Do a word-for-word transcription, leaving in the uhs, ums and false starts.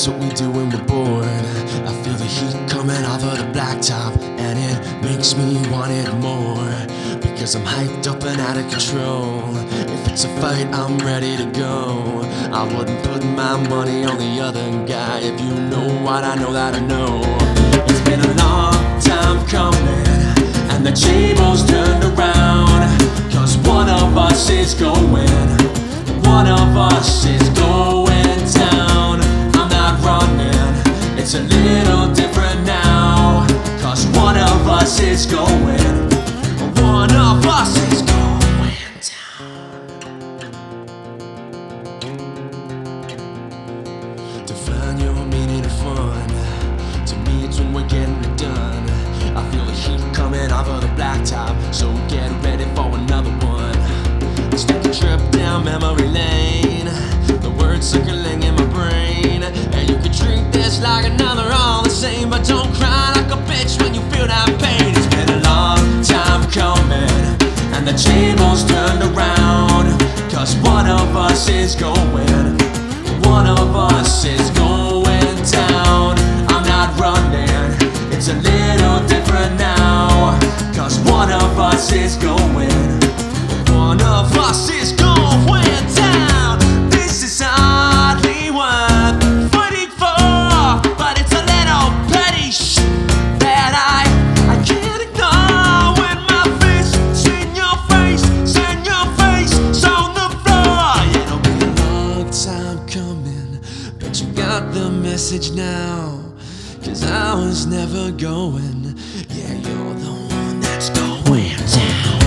It's what we do when we're bored. I feel the heat coming off of the blacktop, and it makes me want it more, because I'm hyped up and out of control. If it's a fight, I'm ready to go. I wouldn't put my money on the other guy. If you know what I know that I know. It's been a long time coming, and the tables turned around, cause one of us is going, one of us is going down. I'm not running, it's a little different now, cause one of us is going, one of us is going down. Define your meaning of fun. To me it's when we're getting it done. I feel the heat coming off of the blacktop, so get ready for another one. Let's take a trip down memory lane, the words circling in my brain. And you could treat this like another, all the same, but don't cry like a bitch when you feel that pain. It's been a long time coming, and the tables turned around, cause one of us is going, one of us is going down. I'm not running, it's a little different now, cause one of us is going, one of us is going down. This is hardly worth fighting for, but it's a little petty shit that I, I can't ignore. When my fist is in your face, it's in your face, it's on the floor. It'll be a long time coming, but you got the message now, cause I was never going. Yeah, you're the one that's going down.